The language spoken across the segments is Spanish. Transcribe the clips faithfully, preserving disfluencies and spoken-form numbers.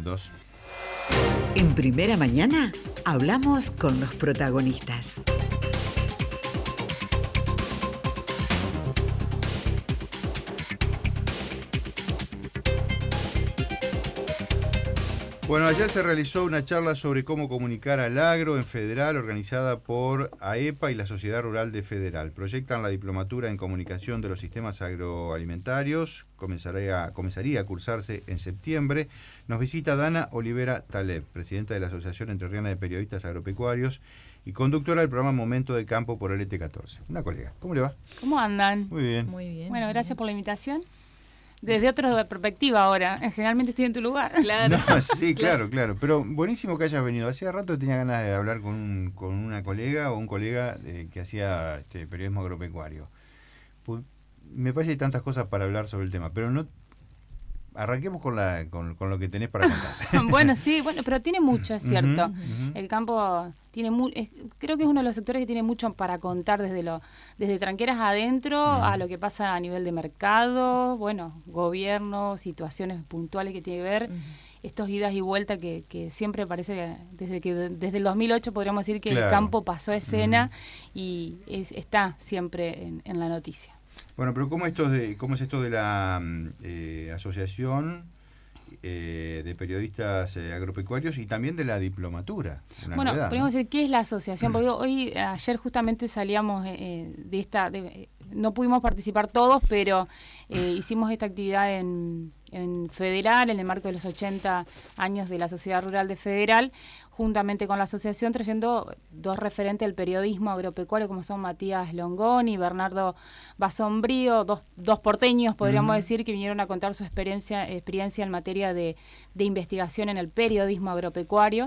minutos. En Primera Mañana hablamos con los protagonistas. Bueno, ayer se realizó una charla sobre cómo comunicar al agro en Federal, organizada por A E P A y la Sociedad Rural de Federal. Proyectan la diplomatura en comunicación de los sistemas agroalimentarios. Comenzaría, comenzaría a cursarse en septiembre. Nos visita Dana Olivera Taleb, presidenta de la Asociación Entrerriana de Periodistas Agropecuarios y conductora del programa Momento de Campo por L T catorce. Una colega. ¿Cómo le va? ¿Cómo andan? Muy bien. Muy bien. Bueno, gracias por la invitación. Desde otra perspectiva ahora, generalmente estoy en tu lugar. Claro. No, sí, claro, claro. Pero buenísimo que hayas venido. Hacía rato tenía ganas de hablar con, un, con una colega o un colega eh, que hacía este, periodismo agropecuario. Pues, me parece que hay tantas cosas para hablar sobre el tema, pero no arranquemos con, la, con, con lo que tenés para contar. Bueno, sí, bueno, pero tiene mucho, es cierto. Uh-huh, uh-huh. El campo tiene mu es, creo que es uno de los sectores que tiene mucho para contar desde lo desde tranqueras adentro uh-huh. a lo que pasa a nivel de mercado, bueno, gobierno, situaciones puntuales que tiene que ver, uh-huh. estos idas y vueltas que, que siempre parece que desde que desde el dos mil ocho podríamos decir que claro. el campo pasó a escena uh-huh. y es, está siempre en, en la noticia. Bueno, pero ¿cómo, esto de, cómo es esto de la eh, asociación eh, de periodistas eh, agropecuarios y también de la diplomatura? Bueno, novedad, podemos ¿no? decir qué es la asociación, porque hoy, ayer justamente salíamos eh, de esta, de, no pudimos participar todos, pero eh, hicimos esta actividad en, en Federal, en el marco de los ochenta años de la Sociedad Rural de Federal, juntamente con la asociación, trayendo dos referentes del periodismo agropecuario, como son Matías Longoni y Bernardo Basombrío, dos, dos porteños, podríamos uh-huh. decir, que vinieron a contar su experiencia, experiencia en materia de, de investigación en el periodismo agropecuario,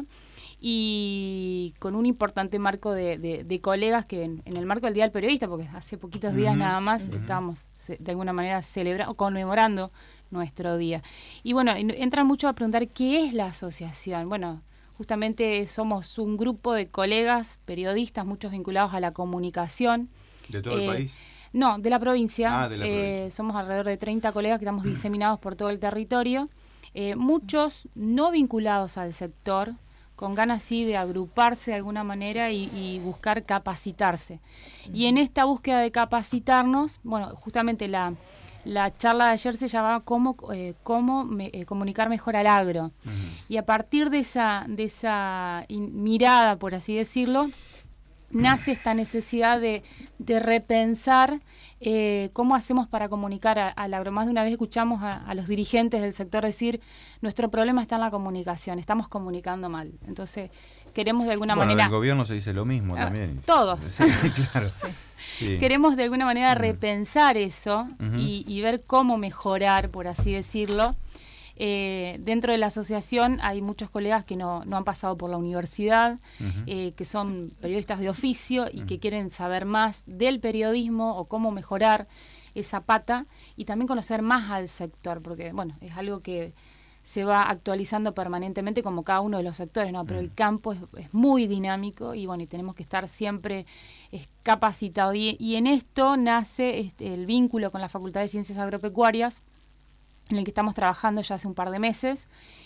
y con un importante marco de, de, de colegas que en, en el marco del Día del Periodista, porque hace poquitos días uh-huh. nada más uh-huh. estábamos de alguna manera celebrando, conmemorando nuestro día. Y bueno, entran mucho a preguntar qué es la asociación. Bueno, justamente somos un grupo de colegas, periodistas, muchos vinculados a la comunicación. ¿De todo eh, el país? No, de la provincia. Ah, de la eh, provincia. Somos alrededor de treinta colegas que estamos diseminados por todo el territorio. Eh, muchos no vinculados al sector, con ganas sí de agruparse de alguna manera y, y buscar capacitarse. Y en esta búsqueda de capacitarnos, bueno, justamente la... La charla de ayer se llamaba Cómo, eh, cómo me, eh, comunicar mejor al agro. Uh-huh. Y a partir de esa, de esa in, mirada, por así decirlo, nace esta necesidad de, de repensar eh, cómo hacemos para comunicar a, al agro. Más de una vez escuchamos a, a los dirigentes del sector decir, nuestro problema está en la comunicación, estamos comunicando mal. Entonces, queremos de alguna bueno, manera... Bueno, del gobierno se dice lo mismo ah, también. Todos. Sí, claro. Sí. Sí. Queremos de alguna manera repensar eso uh-huh. y, y ver cómo mejorar, por así decirlo. Eh, dentro de la asociación hay muchos colegas que no, no han pasado por la universidad, uh-huh. eh, que son periodistas de oficio y uh-huh. que quieren saber más del periodismo o cómo mejorar esa pata y también conocer más al sector, porque bueno, es algo que se va actualizando permanentemente como cada uno de los sectores, ¿no? Pero uh-huh. el campo es, es muy dinámico y bueno, y tenemos que estar siempre es capacitado y, y en esto nace este, el vínculo con la Facultad de Ciencias Agropecuarias, en el que estamos trabajando ya hace un par de meses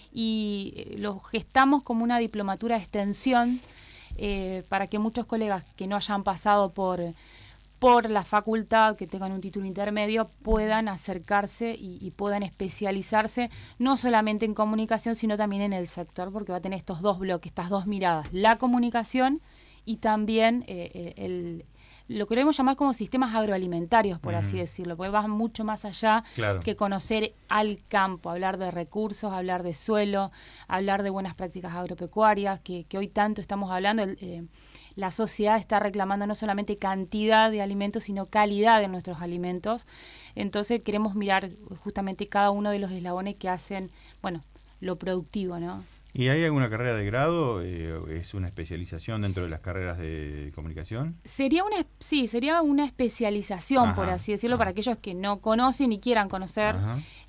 y eh, lo gestamos como una diplomatura de extensión eh, para que muchos colegas que no hayan pasado por, por la facultad, que tengan un título intermedio, puedan acercarse y, y puedan especializarse no solamente en comunicación, sino también en el sector, porque va a tener estos dos bloques, estas dos miradas, la comunicación y también eh, el, lo que queremos llamar como sistemas agroalimentarios, por uh-huh. así decirlo, porque va mucho más allá claro. que conocer al campo, hablar de recursos, hablar de suelo, hablar de buenas prácticas agropecuarias, que, que hoy tanto estamos hablando. Eh, la sociedad está reclamando no solamente cantidad de alimentos, sino calidad de nuestros alimentos. Entonces queremos mirar justamente cada uno de los eslabones que hacen, bueno, lo productivo, ¿no? ¿Y hay alguna carrera de grado? Eh, ¿Es una especialización dentro de las carreras de comunicación? Sería una, sí, sería una especialización, ajá, por así decirlo, ajá. para aquellos que no conocen y quieran conocer.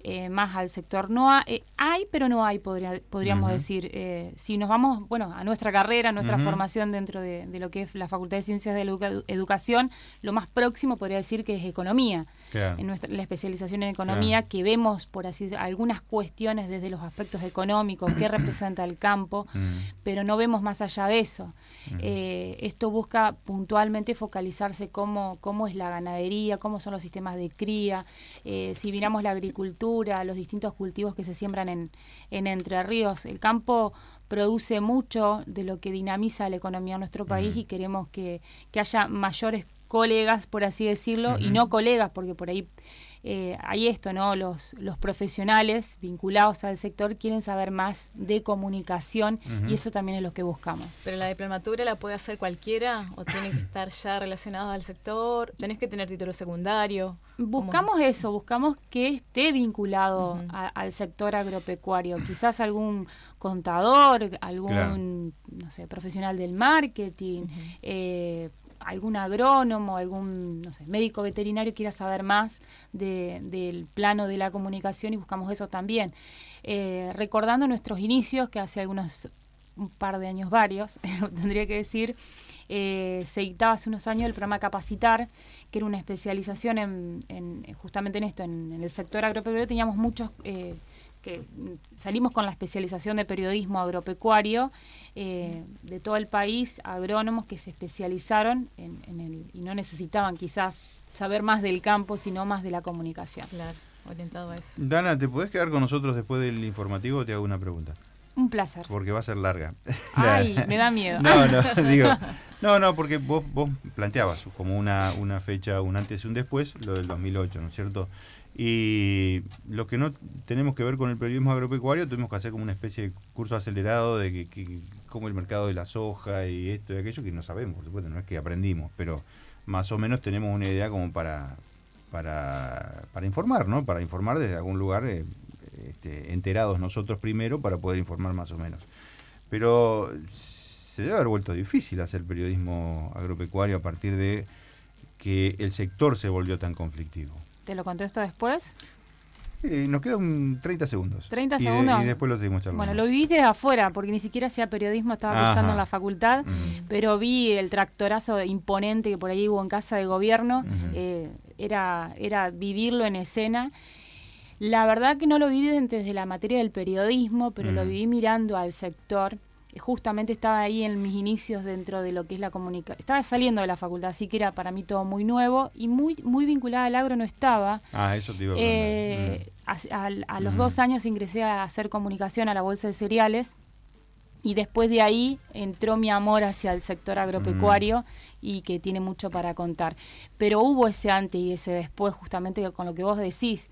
eh, más al sector. No ha, eh, hay, pero no hay, podría, podríamos uh-huh. decir. Eh, si nos vamos, bueno, a nuestra carrera, a nuestra uh-huh. formación dentro de, de lo que es la Facultad de Ciencias de la Educa- Educación, lo más próximo podría decir que es economía. Claro. En nuestra, la especialización en economía, claro. que vemos, por así decirlo, algunas cuestiones desde los aspectos económicos, qué representa el campo, uh-huh. pero no vemos más allá de eso. Uh-huh. Eh, esto busca puntualmente focalizarse cómo, cómo es la ganadería, cómo son los sistemas de cría, eh, si miramos la agricultura, los distintos cultivos que se siembran en, en Entre Ríos. El campo produce mucho de lo que dinamiza la economía de nuestro país uh-huh. y queremos que, que haya mayores colegas, por así decirlo, uh-huh. y no colegas, porque por ahí eh, hay esto, ¿no? Los, los profesionales vinculados al sector quieren saber más de comunicación uh-huh. y eso también es lo que buscamos. ¿Pero la diplomatura la puede hacer cualquiera o tiene que estar ya relacionado al sector? ¿Tenés que tener título secundario? Buscamos ¿Cómo? eso, buscamos que esté vinculado uh-huh. a, al sector agropecuario. Quizás algún contador, algún, claro. no sé, profesional del marketing, uh-huh. eh, algún agrónomo, algún no sé, médico veterinario quiera saber más de, del plano de la comunicación y buscamos eso también. Eh, recordando nuestros inicios, que hace algunos, un par de años varios, tendría que decir, eh, se dictaba hace unos años el programa Capacitar, que era una especialización en, en justamente en esto, en, en el sector agropecuario. Teníamos muchos... Eh, que salimos con la especialización de periodismo agropecuario eh, de todo el país, agrónomos que se especializaron en, en el, y no necesitaban quizás saber más del campo, sino más de la comunicación. Claro, orientado a eso. Dana, ¿te podés quedar con nosotros después del informativo o te hago una pregunta? Un placer. Porque va a ser larga. Ay, me da miedo. No, no, digo, no, no, porque vos, vos planteabas como una, una fecha, un antes y un después, lo del dos mil ocho, ¿no es cierto? Y lo que no tenemos que ver con el periodismo agropecuario, tuvimos que hacer como una especie de curso acelerado de que, que cómo el mercado de la soja y esto y aquello, que no sabemos, por supuesto, no es que aprendimos, pero más o menos tenemos una idea como para para, para informar, ¿no? Para informar desde algún lugar, eh, este, enterados nosotros primero, para poder informar más o menos. Pero se debe haber vuelto difícil hacer periodismo agropecuario a partir de que el sector se volvió tan conflictivo. ¿Te lo contesto después? Eh, nos quedan treinta segundos. ¿treinta y segundos? De, y después lo seguimos charlando. Bueno, lo viví desde afuera, porque ni siquiera hacía periodismo, estaba Ajá. cursando en la facultad, uh-huh. pero vi el tractorazo imponente que por ahí hubo en Casa de Gobierno, uh-huh. eh, era, era vivirlo en escena. La verdad que no lo viví desde la materia del periodismo, pero uh-huh. lo viví mirando al sector. Justamente estaba ahí en mis inicios dentro de lo que es la comunicación. Estaba saliendo de la facultad, así que era para mí todo muy nuevo y muy muy vinculada al agro no estaba. Ah, eso te iba a eh, a, a, a los uh-huh. dos años ingresé a hacer comunicación a la Bolsa de Cereales y después de ahí entró mi amor hacia el sector agropecuario uh-huh. y que tiene mucho para contar. Pero hubo ese antes y ese después, justamente con lo que vos decís.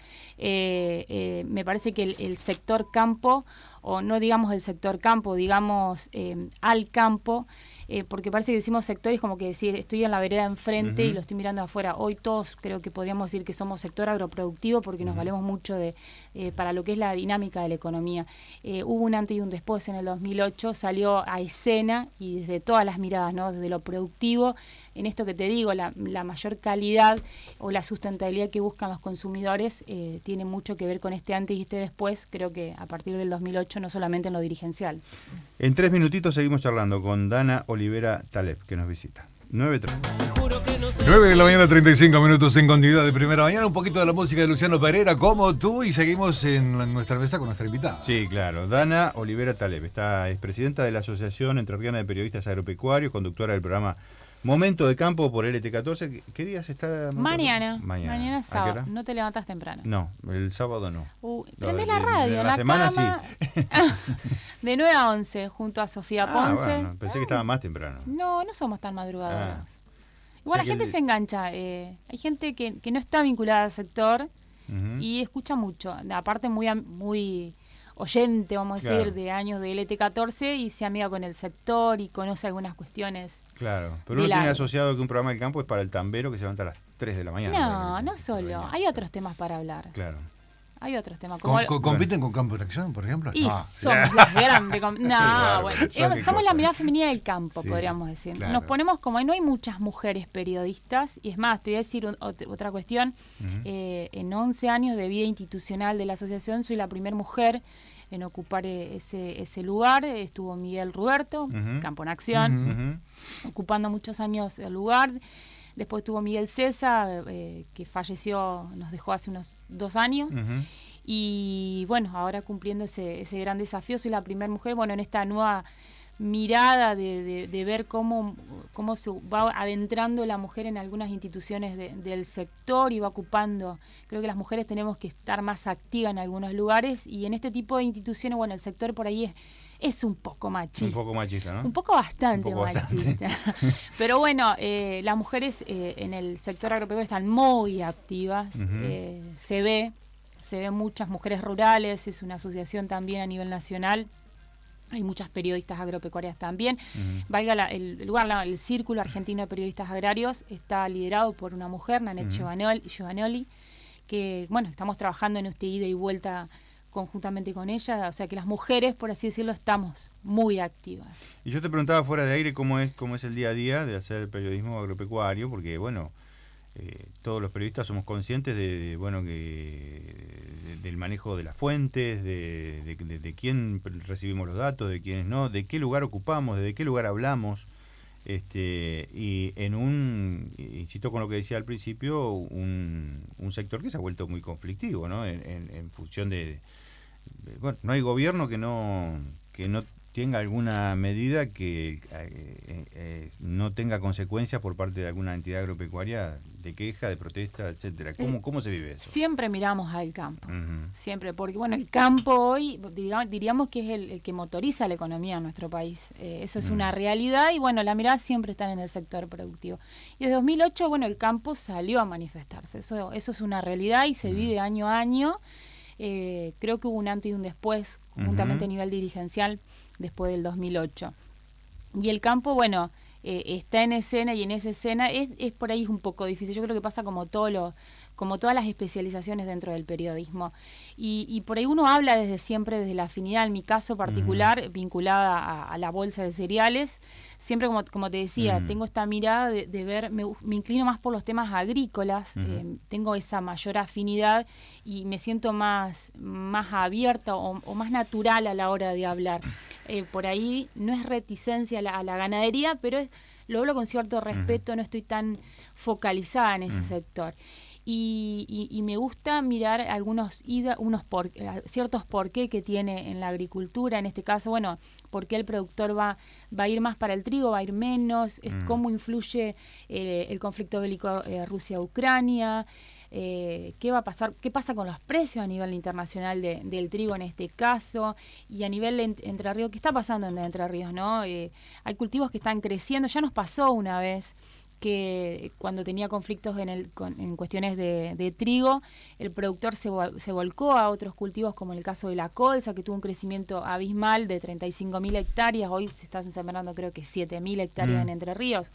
Eh, eh, me parece que el, el sector campo, o no digamos el sector campo, digamos eh, al campo, eh, porque parece que decimos sectores como que decir, estoy en la vereda enfrente uh-huh. y lo estoy mirando afuera. Hoy todos creo que podríamos decir que somos sector agroproductivo porque nos uh-huh. valemos mucho de eh, para lo que es la dinámica de la economía. Eh, hubo un antes y un después en el dos mil ocho, salió a escena y desde todas las miradas, ¿no? Desde lo productivo, en esto que te digo, la, la mayor calidad o la sustentabilidad que buscan los consumidores eh, tiene mucho que ver con este antes y este después, creo que a partir del dos mil ocho, no solamente en lo dirigencial. En tres minutitos seguimos charlando con Dana Olivera Taleb, que nos visita. nueve treinta. nueve de la mañana, treinta y cinco minutos en continuidad de Primera Mañana. Un poquito de la música de Luciano Pereira, como tú, y seguimos en nuestra mesa con nuestra invitada. Sí, claro. Dana Olivera Taleb, está, es presidenta de la Asociación Entrerriana de Periodistas Agropecuarios, conductora del programa Momento de Campo por L T catorce. ¿Qué días está? Mañana. Mañana. Mañana sábado. ¿No te levantas temprano? No, el sábado no. Uh, prendés la radio, la, la semana cama. Sí. De nueve a once, junto a Sofía ah, Ponce. Bueno, pensé que estaba más temprano. No, no somos tan madrugadoras. Ah. Igual o sea la gente el... se engancha. Eh, hay gente que, que no está vinculada al sector uh-huh. y escucha mucho. Aparte, muy muy oyente, vamos a decir, claro. de años de L T catorce y se amiga con el sector y conoce algunas cuestiones. Claro, pero uno tiene asociado que un programa del campo es para el tambero que se levanta a las tres de la mañana. No, no solo. Hay otros temas para hablar. Claro. hay otros temas. Como ¿Com- ¿Compiten con Campo en Acción, por ejemplo? Y No. somos las grandes. com- No, Claro, bueno, son eh, somos qué la cosa. mirada femenina del campo, Sí, podríamos decir. claro. Nos ponemos como ahí no hay muchas mujeres periodistas, y es más, te voy a decir un- ot- otra cuestión. Ujú. Eh, en once años de vida institucional de la asociación, soy la primera mujer en ocupar eh, ese, ese lugar. Estuvo Miguel Ruberto, Ujú. Campo en Acción, Ujú. ocupando muchos años el lugar. Después estuvo Miguel César, eh, que falleció, nos dejó hace unos dos años. Ujú. Y bueno, ahora cumpliendo ese, ese gran desafío, soy la primera mujer, bueno, en esta nueva mirada de, de, de ver cómo, cómo se va adentrando la mujer en algunas instituciones de- del sector y va ocupando. Creo que las mujeres tenemos que estar más activas en algunos lugares, y en este tipo de instituciones, bueno, el sector por ahí es, es un poco machista. Un poco machista, ¿no? Un poco bastante Un poco machista. Pero bueno, eh, las mujeres eh, en el sector agropecuario están muy activas. Ujú. eh, se ve, se ven muchas mujeres rurales, es una asociación también a nivel nacional. Hay muchas periodistas agropecuarias también. Ujú. Valga la- el lugar, la- el Círculo Argentino de Periodistas Agrarios está liderado por una mujer, Nanette Ujú. Giovanoli, Giovanoli, que bueno, estamos trabajando en este ida y vuelta conjuntamente con ella, o sea que las mujeres, por así decirlo, estamos muy activas. Y yo te preguntaba fuera de aire cómo es cómo es el día a día de hacer periodismo agropecuario, porque bueno, eh, todos los periodistas somos conscientes de, de, bueno que de- del manejo de las fuentes, de, de, de- de quién recibimos los datos, de quiénes no, de qué lugar ocupamos, de qué lugar hablamos, este y en un, insisto con lo que decía al principio, un, un sector que se ha vuelto muy conflictivo, ¿no? En, en- en función de, de- bueno, no hay gobierno que no que no tenga alguna medida que eh, eh, eh, no tenga consecuencias por parte de alguna entidad agropecuaria de queja, de protesta, etcétera. ¿Cómo, Eh, cómo se vive eso? Siempre miramos al campo, Ujú. siempre, porque bueno, el campo hoy, diga- diríamos que es el, el que motoriza la economía en nuestro país. Eh, eso es Mm. una realidad, y bueno, la mirada siempre está en el sector productivo. Y desde dos mil ocho, bueno, el campo salió a manifestarse, eso, eso es una realidad y se Mm. vive año a año. Eh, creo que hubo un antes y un después, conjuntamente Ujú. a nivel dirigencial, después del dos mil ocho. Y el campo, bueno, eh, está en escena, y en esa escena es, es por ahí un poco difícil. Yo creo que pasa como todo lo, como todas las especializaciones dentro del periodismo. Y, y por ahí uno habla desde siempre, desde la afinidad, en mi caso particular, vinculada a, a la bolsa de cereales. Siempre, como, como te decía, Ujú. tengo esta mirada de, de ver, me, me inclino más por los temas agrícolas, Ujú. eh, tengo esa mayor afinidad y me siento más, más abierta o, o más natural a la hora de hablar. Eh, por ahí no es reticencia a la, a la ganadería, pero es, lo hablo con cierto respeto, no estoy tan focalizada en ese Ujú. sector. Y, y, y me gusta mirar algunos ida, unos por, eh, ciertos porqué que tiene en la agricultura, en este caso, bueno, por qué el productor va, va a ir más para el trigo, va a ir menos, es Mm. cómo influye eh, el conflicto bélico eh, Rusia-Ucrania, eh, qué va a pasar, qué pasa con los precios a nivel internacional de, del trigo en este caso, y a nivel de Ent- Entre Ríos, ¿qué está pasando en Entre Ríos? ¿No? Eh, hay cultivos que están creciendo, ya nos pasó una vez que cuando tenía conflictos en, el, con, en cuestiones de, de trigo, el productor se, vol- se volcó a otros cultivos, como el caso de la colza, que tuvo un crecimiento abismal de treinta y cinco mil hectáreas, hoy se están sembrando creo que siete mil hectáreas Mm. en Entre Ríos.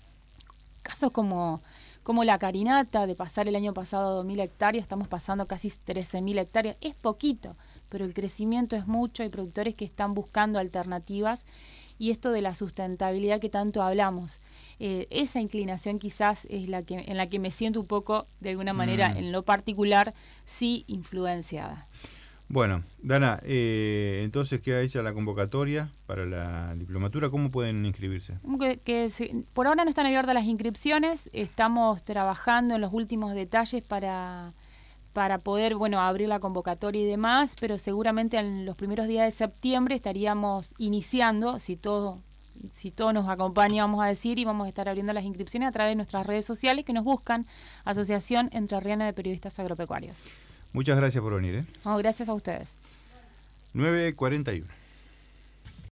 Casos como, como la carinata, de pasar el año pasado dos mil hectáreas, estamos pasando casi trece mil hectáreas, es poquito, pero el crecimiento es mucho, hay productores que están buscando alternativas, y esto de la sustentabilidad que tanto hablamos, eh, esa inclinación quizás es la que en la que me siento un poco, de alguna manera, Mm. en lo particular, sí influenciada. Bueno, Dana, eh, entonces queda hecha la convocatoria para la diplomatura. ¿Cómo pueden inscribirse? Como Que, que se- por ahora no están abiertas las inscripciones, estamos trabajando en los últimos detalles para, para poder, bueno, abrir la convocatoria y demás, pero seguramente en los primeros días de septiembre estaríamos iniciando, si todo, si todo nos acompaña, vamos a decir, y vamos a estar abriendo las inscripciones a través de nuestras redes sociales, que nos buscan, Asociación Entrerriana de Periodistas Agropecuarios. Muchas gracias por venir. ¿eh? No, gracias a ustedes. nueve cuarenta y uno.